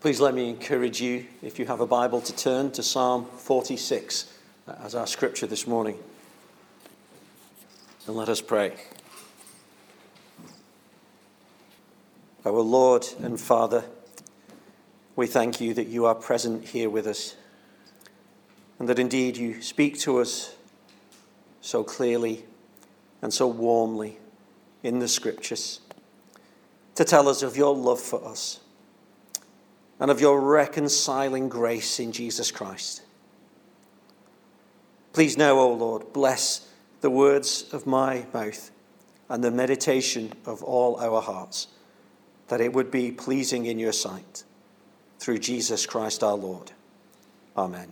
Please let me encourage you, if you have a Bible, to turn to Psalm 46 as our scripture this morning. And let us pray. Our Lord and Father, we thank you that you are present here with us, and that indeed you speak to us so clearly and so warmly in the scriptures to tell us of your love for us and of your reconciling grace in Jesus Christ. Please now, O Lord, bless the words of my mouth and the meditation of all our hearts, that it would be pleasing in your sight. Through Jesus Christ our Lord. Amen.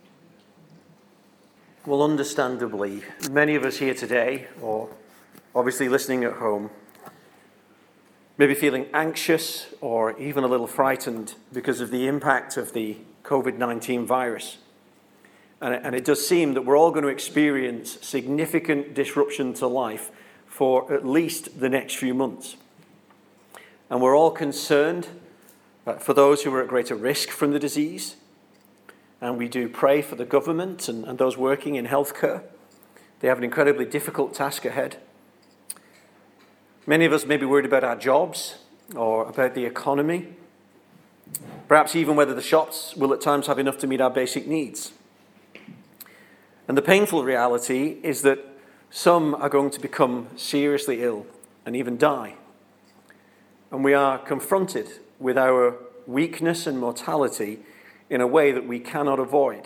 Well, understandably, many of us here today, or obviously listening at home, maybe feeling anxious or even a little frightened because of the impact of the COVID-19 virus. And it does seem that we're all going to experience significant disruption to life for at least the next few months. And we're all concerned for those who are at greater risk from the disease. And we do pray for the government and those working in healthcare. They have an incredibly difficult task ahead. Many of us may be worried about our jobs or about the economy, perhaps even whether the shops will at times have enough to meet our basic needs. And the painful reality is that some are going to become seriously ill and even die. And we are confronted with our weakness and mortality in a way that we cannot avoid.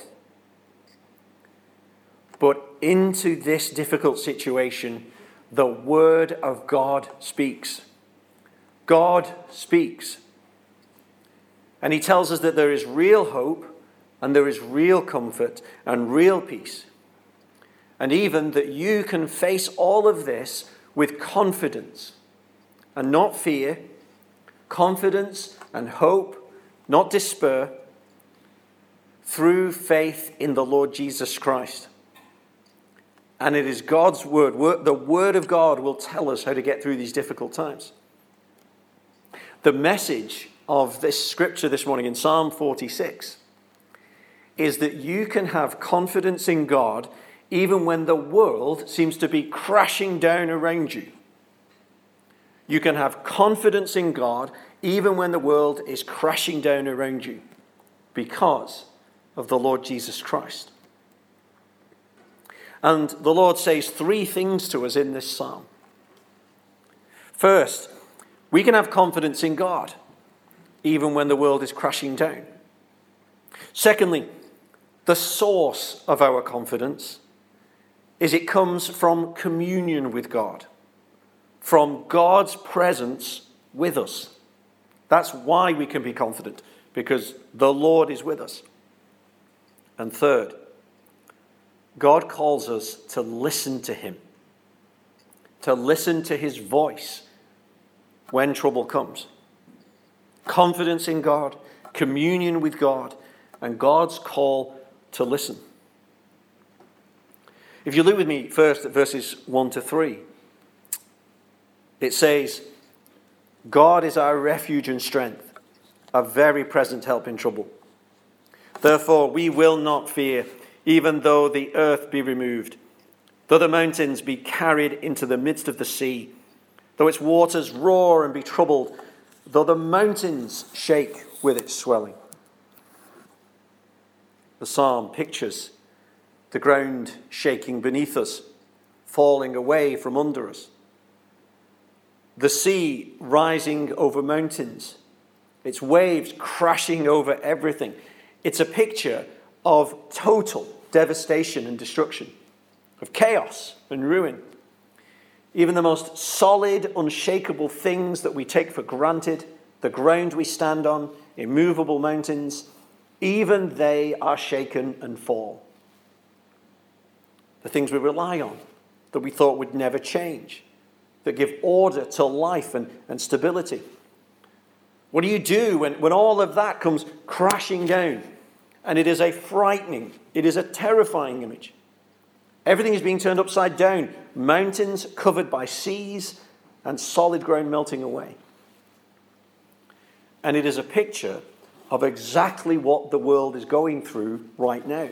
But into this difficult situation, the Word of God speaks. God speaks. And he tells us that there is real hope and there is real comfort and real peace. And even that you can face all of this with confidence and not fear, confidence and hope, not despair, through faith in the Lord Jesus Christ. And it is God's word. The Word of God will tell us how to get through these difficult times. The message of this scripture this morning in Psalm 46 is that you can have confidence in God even when the world seems to be crashing down around you. You can have confidence in God even when the world is crashing down around you because of the Lord Jesus Christ. And the Lord says three things to us in this psalm. First, we can have confidence in God even when the world is crashing down. Secondly, the source of our confidence is it comes from communion with God, from God's presence with us. That's why we can be confident, because the Lord is with us. And third, God calls us to listen to him, to listen to his voice when trouble comes. Confidence in God, communion with God, and God's call to listen. If you look with me first at verses 1 to 3, it says, God is our refuge and strength, a very present help in trouble. Therefore we will not fear, even though the earth be removed, though the mountains be carried into the midst of the sea, though its waters roar and be troubled, though the mountains shake with its swelling. The psalm pictures the ground shaking beneath us, falling away from under us. The sea rising over mountains, its waves crashing over everything. It's a picture of total devastation and destruction, of chaos and ruin. Even the most solid, unshakable things that we take for granted, the ground we stand on, immovable mountains, even they are shaken and fall. The things we rely on, that we thought would never change, that give order to life and stability. What do you do when all of that comes crashing down? And it is a frightening, it is a terrifying image. Everything is being turned upside down. Mountains covered by seas and solid ground melting away. And it is a picture of exactly what the world is going through right now.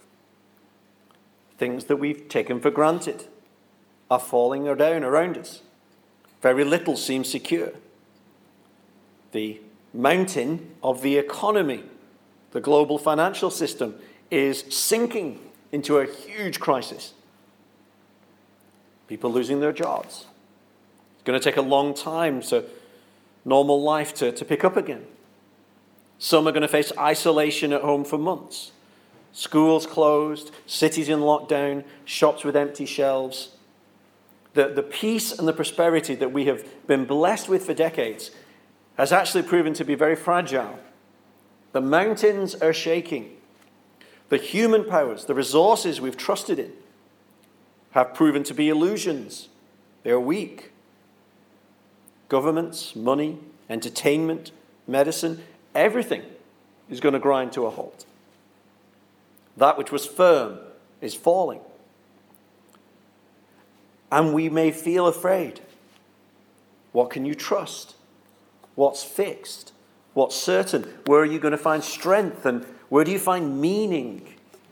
Things that we've taken for granted are falling down around us. Very little seems secure. The mountain of the economy, the global financial system, is sinking into a huge crisis. People losing their jobs. It's going to take a long time for normal life to pick up again. Some are going to face isolation at home for months. Schools closed, cities in lockdown, shops with empty shelves. The peace and the prosperity that we have been blessed with for decades has actually proven to be very fragile. The mountains are shaking. The human powers, the resources we've trusted in, have proven to be illusions. They are weak. Governments, money, entertainment, medicine, everything is going to grind to a halt. That which was firm is falling. And we may feel afraid. What can you trust? What's fixed? What's certain? Where are you going to find strength? And where do you find meaning?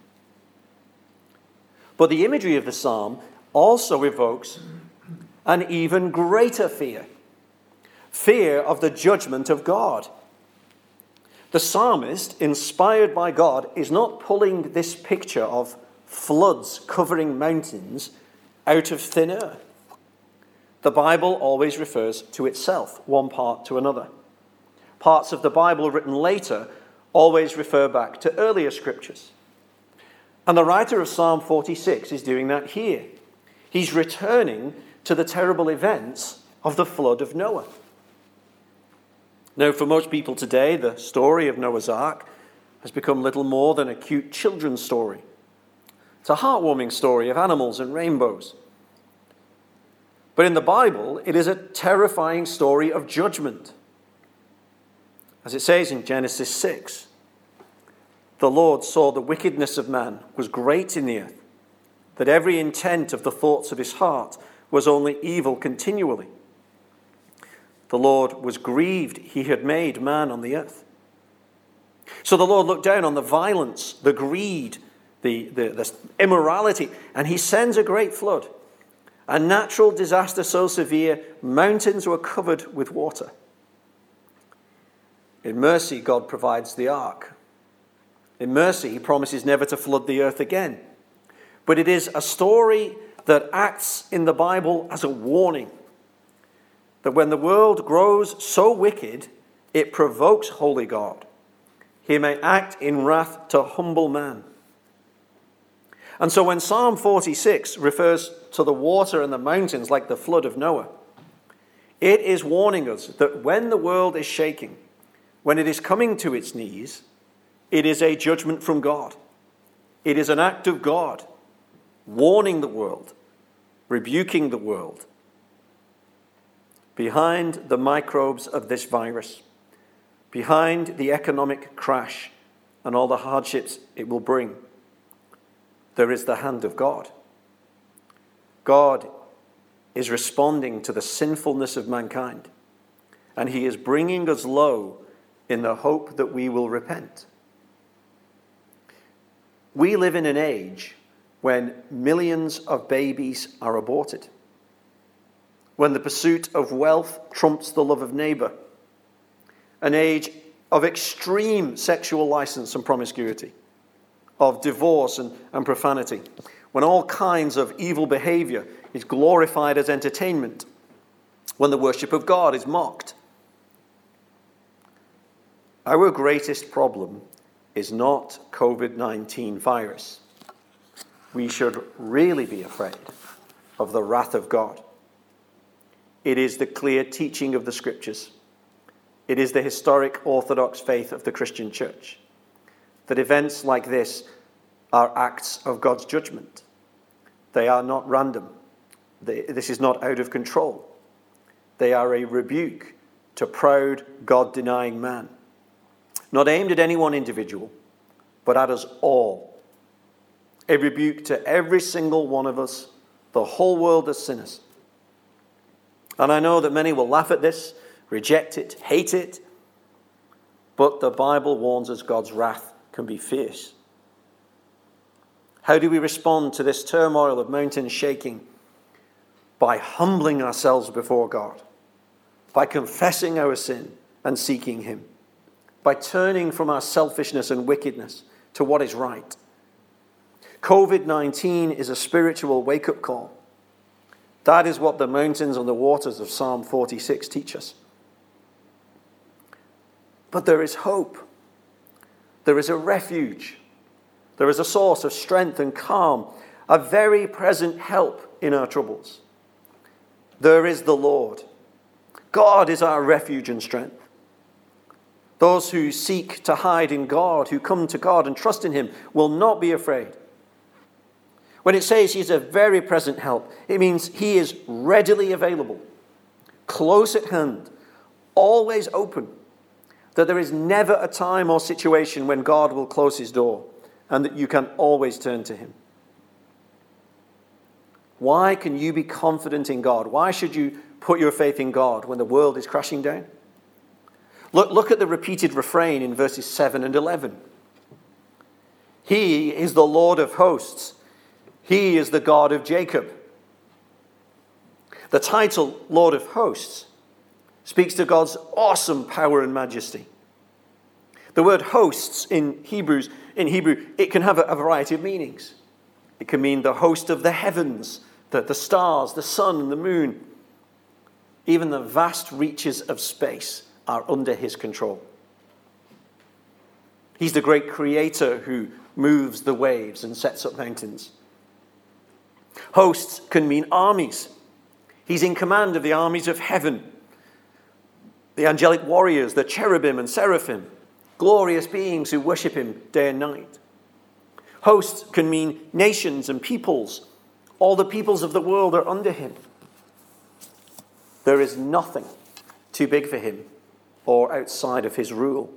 But the imagery of the psalm also evokes an even greater fear. Fear of the judgment of God. The psalmist, inspired by God, is not pulling this picture of floods covering mountains out of thin air. The Bible always refers to itself, one part to another. Parts of the Bible written later always refer back to earlier scriptures. And the writer of Psalm 46 is doing that here. He's returning to the terrible events of the flood of Noah. Now, for most people today, the story of Noah's Ark has become little more than a cute children's story. It's a heartwarming story of animals and rainbows. But in the Bible, it is a terrifying story of judgment. As it says in Genesis 6, the Lord saw the wickedness of man was great in the earth, that every intent of the thoughts of his heart was only evil continually. The Lord was grieved he had made man on the earth. So the Lord looked down on the violence, the greed, the immorality, and he sends a great flood. A natural disaster so severe, mountains were covered with water. In mercy, God provides the ark. In mercy, he promises never to flood the earth again. But it is a story that acts in the Bible as a warning. That when the world grows so wicked, it provokes holy God. He may act in wrath to humble man. And so when Psalm 46 refers to the water and the mountains like the flood of Noah, it is warning us that when the world is shaking, when it is coming to its knees, it is a judgment from God. It is an act of God, warning the world, rebuking the world. Behind the microbes of this virus, behind the economic crash and all the hardships it will bring, there is the hand of God. God is responding to the sinfulness of mankind, and he is bringing us low in the hope that we will repent. We live in an age when millions of babies are aborted, when the pursuit of wealth trumps the love of neighbor, an age of extreme sexual license and promiscuity, of divorce and profanity, when all kinds of evil behavior is glorified as entertainment, when the worship of God is mocked. Our greatest problem is not COVID-19 virus. We should really be afraid of the wrath of God. It is the clear teaching of the Scriptures. It is the historic Orthodox faith of the Christian Church that events like this are acts of God's judgment. They are not random. This is not out of control. They are a rebuke to proud, God-denying man. Not aimed at any one individual, but at us all. A rebuke to every single one of us, the whole world as sinners. And I know that many will laugh at this, reject it, hate it. But the Bible warns us God's wrath can be fierce. How do we respond to this turmoil of mountains shaking? By humbling ourselves before God, by confessing our sin and seeking him, by turning from our selfishness and wickedness to what is right. COVID-19 is a spiritual wake-up call. That is what the mountains and the waters of Psalm 46 teach us. But there is hope. There is a refuge. There is a source of strength and calm, a very present help in our troubles. There is the Lord. God is our refuge and strength. Those who seek to hide in God, who come to God and trust in him, will not be afraid. When it says he's a very present help, it means he is readily available, close at hand, always open, that there is never a time or situation when God will close his door, and that you can always turn to him. Why can you be confident in God? Why should you put your faith in God when the world is crashing down? Look at the repeated refrain in verses 7 and 11. He is the Lord of hosts. He is the God of Jacob. The title, Lord of Hosts, speaks to God's awesome power and majesty. The word hosts in Hebrew, it can have a variety of meanings. It can mean the host of the heavens, the stars, the sun and the moon. Even the vast reaches of space are under his control. He's the great creator who moves the waves and sets up mountains. Hosts can mean armies. He's in command of the armies of heaven. The angelic warriors, the cherubim and seraphim, glorious beings who worship him day and night. Hosts can mean nations and peoples. All the peoples of the world are under him. There is nothing too big for him or outside of his rule.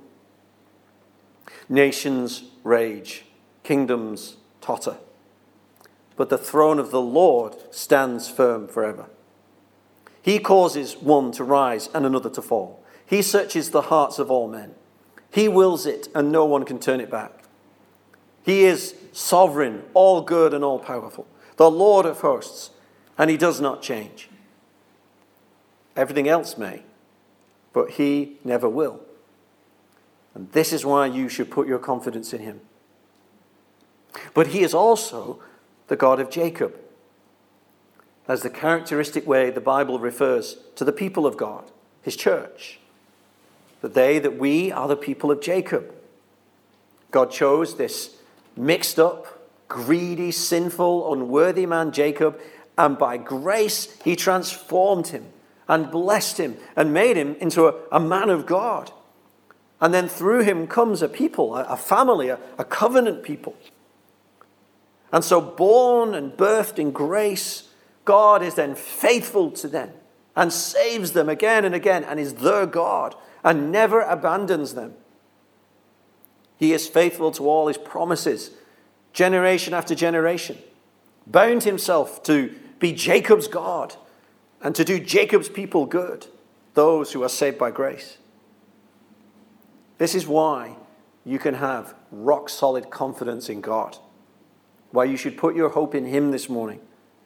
Nations rage, kingdoms totter, but the throne of the Lord stands firm forever. He causes one to rise and another to fall. He searches the hearts of all men. He wills it, and no one can turn it back. He is sovereign, all good and all powerful, the Lord of hosts, and he does not change. Everything else may, but he never will. And this is why you should put your confidence in him. But he is also the God of Jacob. That's the characteristic way the Bible refers to the people of God, his church. That we are the people of Jacob. God chose this mixed up, greedy, sinful, unworthy man Jacob, and by grace he transformed him and blessed him and made him into a man of God. And then through him comes a people, a family, a covenant people. And so born and birthed in grace, God is then faithful to them and saves them again and again and is their God and never abandons them. He is faithful to all his promises, generation after generation, bound himself to be Jacob's God and to do Jacob's people good, those who are saved by grace. This is why you can have rock-solid confidence in God, why you should put your hope in him this morning.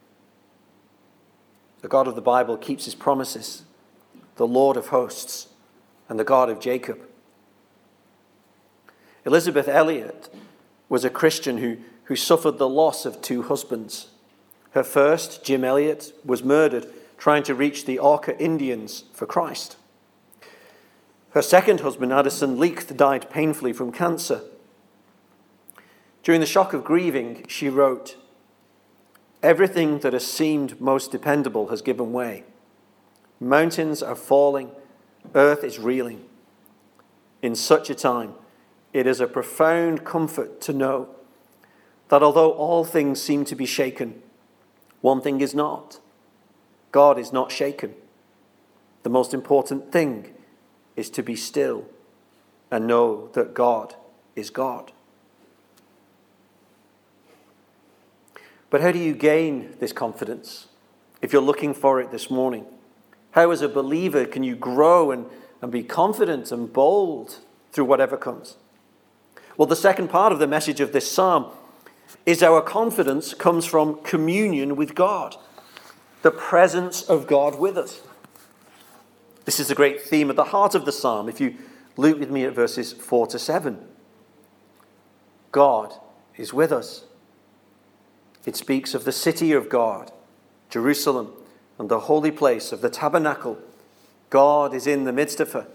The God of the Bible keeps his promises, the Lord of hosts, and the God of Jacob. Elizabeth Elliot was a Christian who suffered the loss of two husbands. Her first, Jim Elliot, was murdered trying to reach the Auca Indians for Christ. Her second husband, Addison Leith, died painfully from cancer. During the shock of grieving, she wrote, "Everything that has seemed most dependable has given way. Mountains are falling, earth is reeling. In such a time, it is a profound comfort to know that although all things seem to be shaken, one thing is not. God is not shaken. The most important thing is to be still and know that God is God." But how do you gain this confidence if you're looking for it this morning? How, as a believer, can you grow and be confident and bold through whatever comes. Well, the second part of the message of this psalm is our confidence comes from communion with God, the presence of God with us. This is a great theme at the heart of the psalm. If you look with me at verses 4 to 7. God is with us. It speaks of the city of God, Jerusalem, and the holy place of the tabernacle. God is in the midst of her.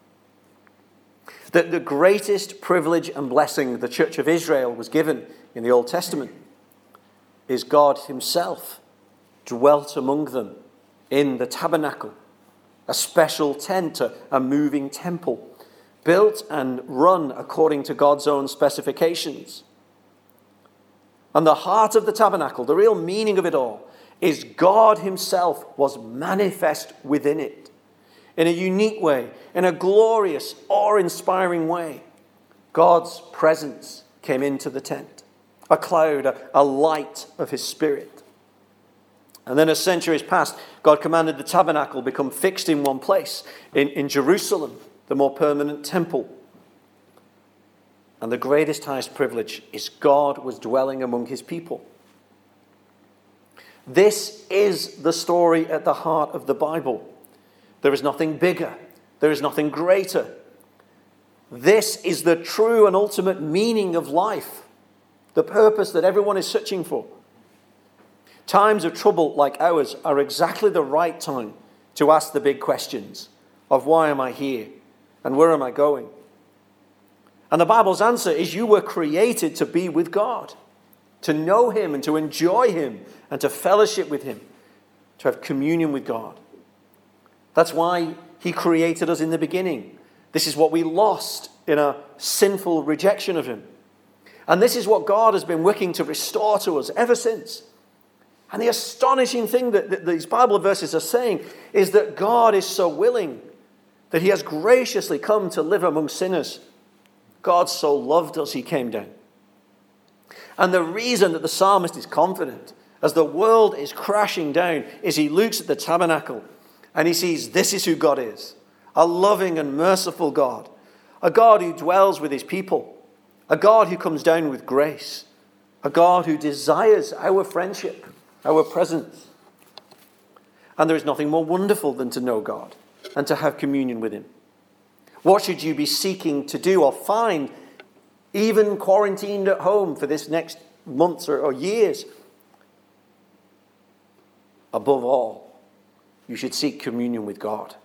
The greatest privilege and blessing the church of Israel was given in the Old Testament is God himself dwelt among them in the tabernacle, a special tent, a moving temple, built and run according to God's own specifications. And the heart of the tabernacle, the real meaning of it all, is God himself was manifest within it in a unique way, in a glorious, awe-inspiring way. God's presence came into the tent, a cloud, a light of his spirit. And then as centuries passed, God commanded the tabernacle become fixed in one place, in Jerusalem, the more permanent temple. And the greatest, highest privilege is God was dwelling among his people. This is the story at the heart of the Bible. There is nothing bigger. There is nothing greater. This is the true and ultimate meaning of life, the purpose that everyone is searching for. Times of trouble like ours are exactly the right time to ask the big questions of why am I here and where am I going? And the Bible's answer is you were created to be with God, to know him and to enjoy him and to fellowship with him, to have communion with God. That's why he created us in the beginning. This is what we lost in a sinful rejection of him. And this is what God has been working to restore to us ever since. And the astonishing thing that these Bible verses are saying is that God is so willing that he has graciously come to live among sinners. God so loved us, he came down. And the reason that the psalmist is confident as the world is crashing down is he looks at the tabernacle and he sees this is who God is. A loving and merciful God. A God who dwells with his people. A God who comes down with grace. A God who desires our friendship, our presence. And there is nothing more wonderful than to know God and to have communion with him. What should you be seeking to do or find, even quarantined at home for this next months or years? Above all, you should seek communion with God.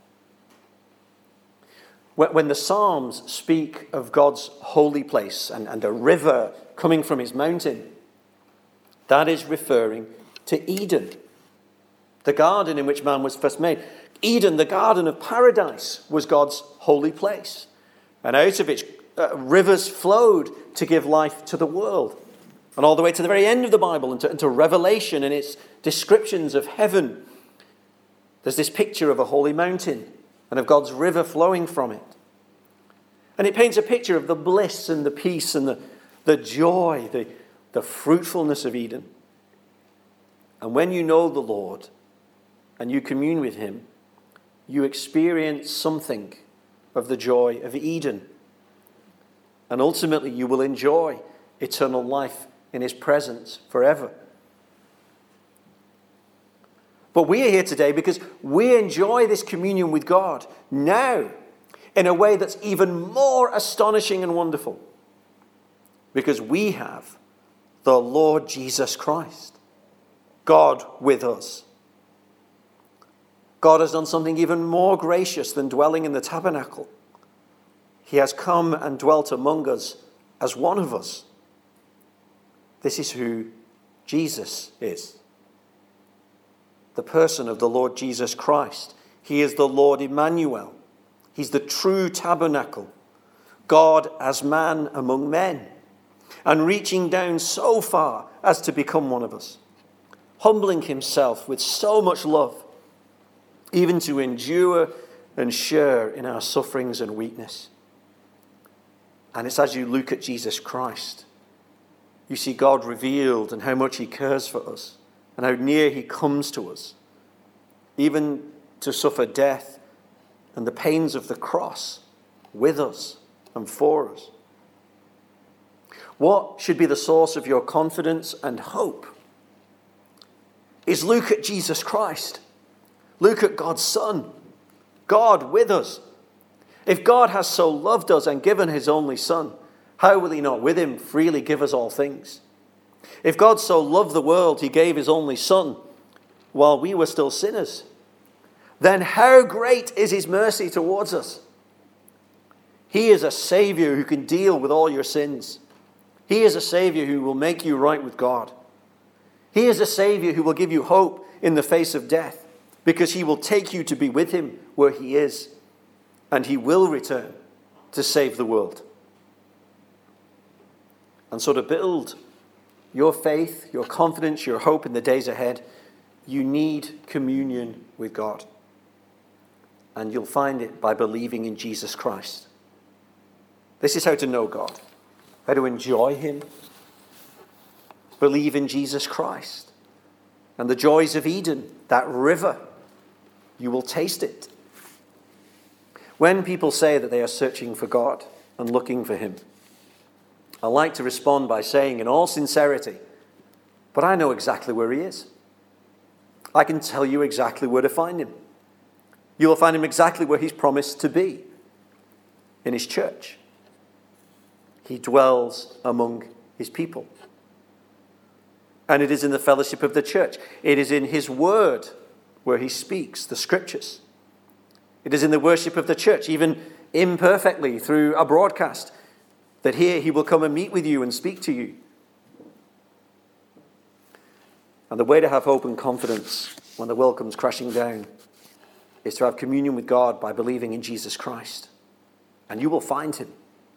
When the Psalms speak of God's holy place and a river coming from his mountain, that is referring to Eden, the garden in which man was first made. Eden, the garden of paradise, was God's holy place. And out of it, rivers flowed to give life to the world. And all the way to the very end of the Bible, into Revelation and its descriptions of heaven, there's this picture of a holy mountain and of God's river flowing from it. And it paints a picture of the bliss and the peace and the joy, the fruitfulness of Eden. And when you know the Lord and you commune with him, you experience something of the joy of Eden. And ultimately you will enjoy eternal life in his presence forever. But we are here today because we enjoy this communion with God now in a way that's even more astonishing and wonderful. Because we have the Lord Jesus Christ, God with us. God has done something even more gracious than dwelling in the tabernacle. He has come and dwelt among us as one of us. This is who Jesus is. The person of the Lord Jesus Christ. He is the Lord Emmanuel. He's the true tabernacle. God as man among men. And reaching down so far as to become one of us. Humbling himself with so much love. Even to endure and share in our sufferings and weakness. And it's as you look at Jesus Christ, you see God revealed and how much he cares for us and how near he comes to us, even to suffer death and the pains of the cross with us and for us. What should be the source of your confidence and hope is look at Jesus Christ. Look at God's Son. God with us. If God has so loved us and given his only Son, how will he not with him freely give us all things? If God so loved the world, he gave his only Son while we were still sinners, then how great is his mercy towards us? He is a Savior who can deal with all your sins. He is a Savior who will make you right with God. He is a Savior who will give you hope in the face of death, because he will take you to be with him where he is, and he will return to save the world. And so to build your faith, your confidence, your hope in the days ahead, you need communion with God. And you'll find it by believing in Jesus Christ. This is how to know God, how to enjoy him. Believe in Jesus Christ. And the joys of Eden, that river, you will taste it. When people say that they are searching for God and looking for him, I like to respond by saying in all sincerity, but I know exactly where he is. I can tell you exactly where to find him. You will find him exactly where he's promised to be, in his church. He dwells among his people. And it is in the fellowship of the church. It is in his word where he speaks, the scriptures. It is in the worship of the church, even imperfectly through a broadcast, that here he will come and meet with you and speak to you. And the way to have hope and confidence when the world comes crashing down is to have communion with God by believing in Jesus Christ. And you will find him.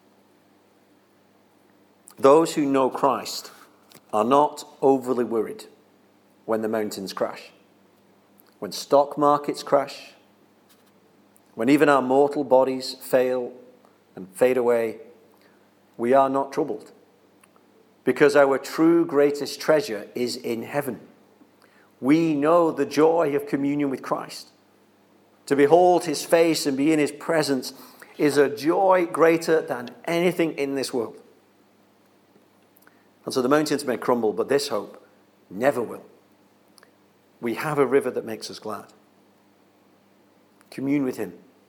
Those who know Christ are not overly worried when the mountains crash, when stock markets crash, when even our mortal bodies fail and fade away. We are not troubled, because our true greatest treasure is in heaven. We know the joy of communion with Christ. To behold his face and be in his presence is a joy greater than anything in this world. And so the mountains may crumble, but this hope never will. We have a river that makes us glad. Commune with him.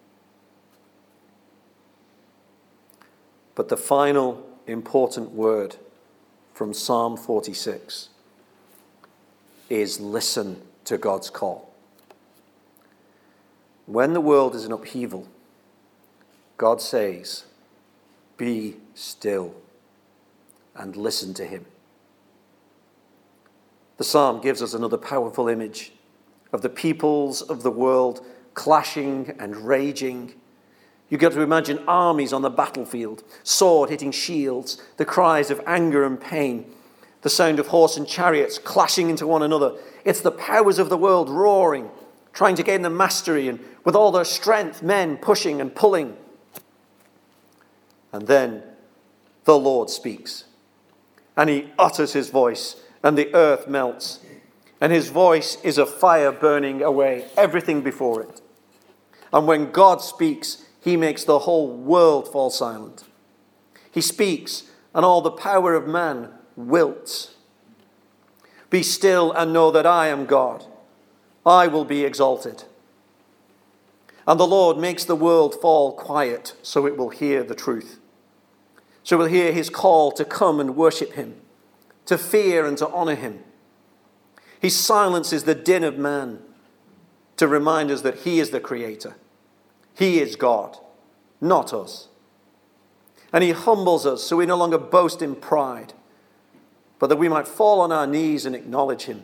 But the final important word from Psalm 46 is listen to God's call. When the world is in upheaval, God says, be still and listen to him. The psalm gives us another powerful image of the peoples of the world clashing and raging. You get to imagine armies on the battlefield, sword hitting shields, the cries of anger and pain, the sound of horse and chariots clashing into one another. It's the powers of the world roaring, trying to gain the mastery, and with all their strength, men pushing and pulling. And then the Lord speaks, and he utters his voice, and the earth melts, and his voice is a fire burning away everything before it. And when God speaks, he makes the whole world fall silent. He speaks, and all the power of man wilts. Be still and know that I am God. I will be exalted. And the Lord makes the world fall quiet so it will hear the truth. So it will hear his call to come and worship him, to fear and to honor him. He silences the din of man to remind us that he is the creator. He is God, not us. And he humbles us so we no longer boast in pride, but that we might fall on our knees and acknowledge him.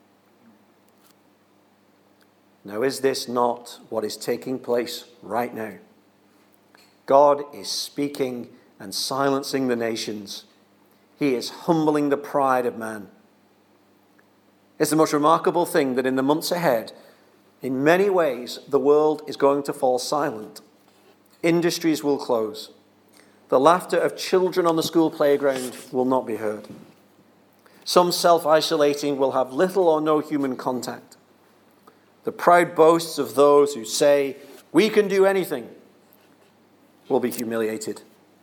Now, is this not what is taking place right now? God is speaking and silencing the nations. He is humbling the pride of man. It's the most remarkable thing that in the months ahead, in many ways, the world is going to fall silent. Industries will close. The laughter of children on the school playground will not be heard. Some self-isolating will have little or no human contact. The proud boasts of those who say, we can do anything, will be humiliated.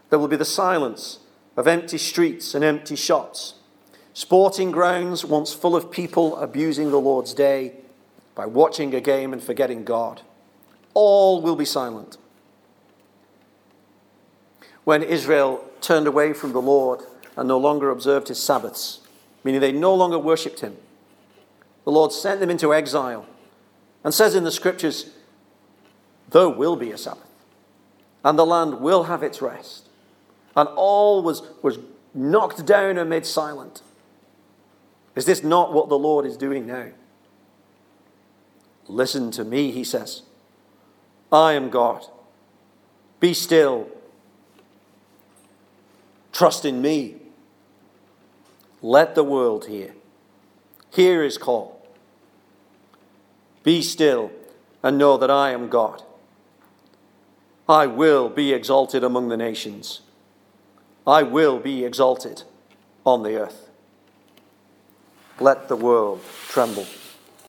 There will be the silence of empty streets and empty shops, sporting grounds once full of people abusing the Lord's day by watching a game and forgetting God. All will be silent. When Israel turned away from the Lord and no longer observed his Sabbaths, meaning they no longer worshipped him, the Lord sent them into exile and says in the scriptures, there will be a Sabbath and the land will have its rest. And all was knocked down amid silence. Is this not what the Lord is doing now? Listen to me, he says. I am God. Be still. Trust in me. Let the world hear. Hear his call. Be still and know that I am God. I will be exalted among the nations. I will be exalted on the earth. Let the world tremble.